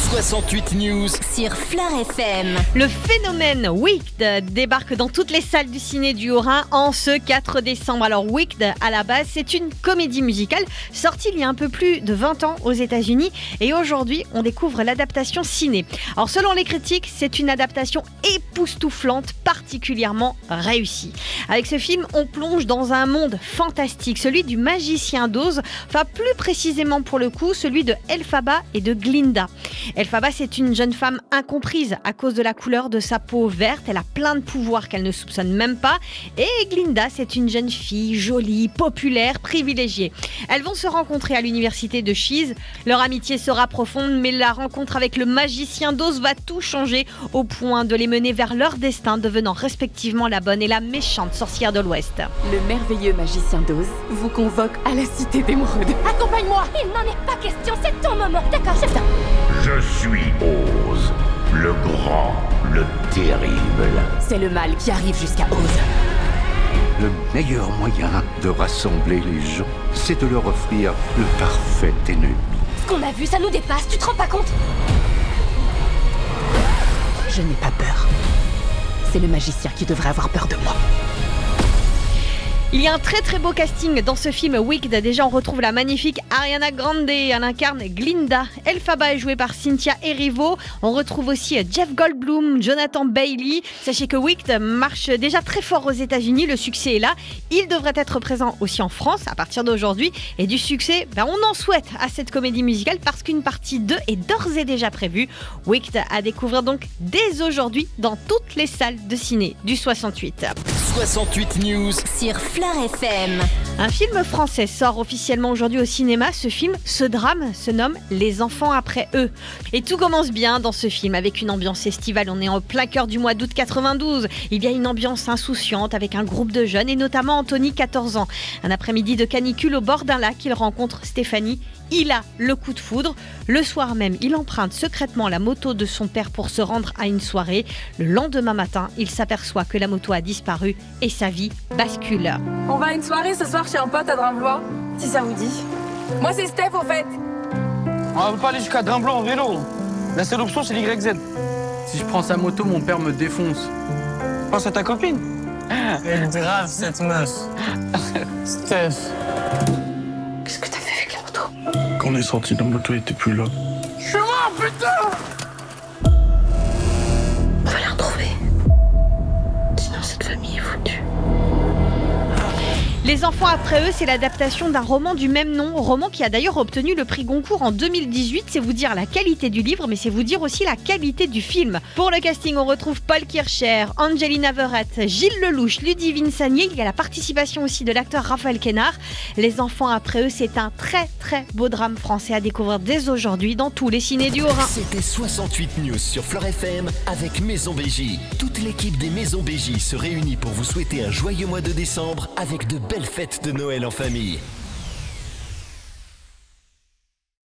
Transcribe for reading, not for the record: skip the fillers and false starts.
68 News sur Fleur FM. Le phénomène Wicked débarque dans toutes les salles du ciné du Haut-Rhin en ce 4 décembre. Alors Wicked, à la base, c'est une comédie musicale sortie il y a un peu plus de 20 ans aux États-Unis et aujourd'hui, on découvre l'adaptation ciné. Alors selon les critiques, c'est une adaptation époustouflante, particulièrement réussie. Avec ce film, on plonge dans un monde fantastique, celui du magicien d'Oz, enfin plus précisément pour le coup, celui de Elphaba et de Glinda. Elphaba, c'est une jeune femme incomprise à cause de la couleur de sa peau verte. Elle a plein de pouvoirs qu'elle ne soupçonne même pas. Et Glinda, c'est une jeune fille jolie, populaire, privilégiée. Elles vont se rencontrer à l'université de Shees. Leur amitié sera profonde, mais la rencontre avec le magicien d'Oz va tout changer au point de les mener vers leur destin, devenant respectivement la bonne et la méchante sorcière de l'Ouest. Le merveilleux magicien d'Oz vous convoque à la cité d'Émeraude. Accompagne-moi. Il n'en est pas question, c'est ton moment. D'accord, c'est ça. Je suis Oz, le grand, le terrible. C'est le mal qui arrive jusqu'à Oz. Le meilleur moyen de rassembler les gens, c'est de leur offrir le parfait ennemi. Ce qu'on a vu, ça nous dépasse, tu te rends pas compte? Je n'ai pas peur. C'est le magicien qui devrait avoir peur de moi. Il y a un très très beau casting dans ce film Wicked. Déjà, on retrouve la magnifique Ariana Grande. Elle incarne Glinda. Elphaba est jouée par Cynthia Erivo. On retrouve aussi Jeff Goldblum, Jonathan Bailey. Sachez que Wicked marche déjà très fort aux États-Unis. Le succès est là. Il devrait être présent aussi en France à partir d'aujourd'hui. Et du succès, on en souhaite à cette comédie musicale parce qu'une partie 2 est d'ores et déjà prévue. Wicked à découvrir donc dès aujourd'hui dans toutes les salles de ciné du 68. 68 News Sur Fleur FM. Un film français sort officiellement aujourd'hui au cinéma. Ce drame se nomme Les enfants après eux. Et tout commence bien dans ce film avec une ambiance estivale. On est en plein cœur du mois d'août 92. Il y a une ambiance insouciante avec un groupe de jeunes et notamment Anthony, 14 ans. Un après-midi de canicule au bord d'un lac, il rencontre Stéphanie. Il a le coup de foudre. Le soir même, il emprunte secrètement la moto de son père pour se rendre à une soirée. Le lendemain matin, il s'aperçoit que la moto a disparu et sa vie bascule. On va à une soirée ce soir chez un pote à Drimblois, si ça vous dit. Moi c'est Steph au fait. On va pas aller jusqu'à Drimblois en vélo. La seule option c'est l'YZ. Si je prends sa moto, mon père me défonce. Pense à ta copine. Elle est grave cette meuf. Steph. Qu'est-ce que t'as fait avec la moto? Quand on est sorti, la moto était plus là. Je suis mort, putain! On va la retrouver. Sinon cette famille est foutue. Les enfants après eux, c'est l'adaptation d'un roman du même nom, roman qui a d'ailleurs obtenu le prix Goncourt en 2018. C'est vous dire la qualité du livre, mais c'est vous dire aussi la qualité du film. Pour le casting, on retrouve Paul Kircher, Angelina Verrett, Gilles Lelouch, Ludivine Sagnier. Il y a la participation aussi de l'acteur Raphaël Quénard. Les enfants après eux, c'est un très très beau drame français à découvrir dès aujourd'hui dans tous les cinés du Haut-Rhin. C'était 68 News sur Fleur FM avec Maison BJ. Toute l'équipe des Maisons BJ se réunit pour vous souhaiter un joyeux mois de décembre avec de belles fêtes de Noël en famille.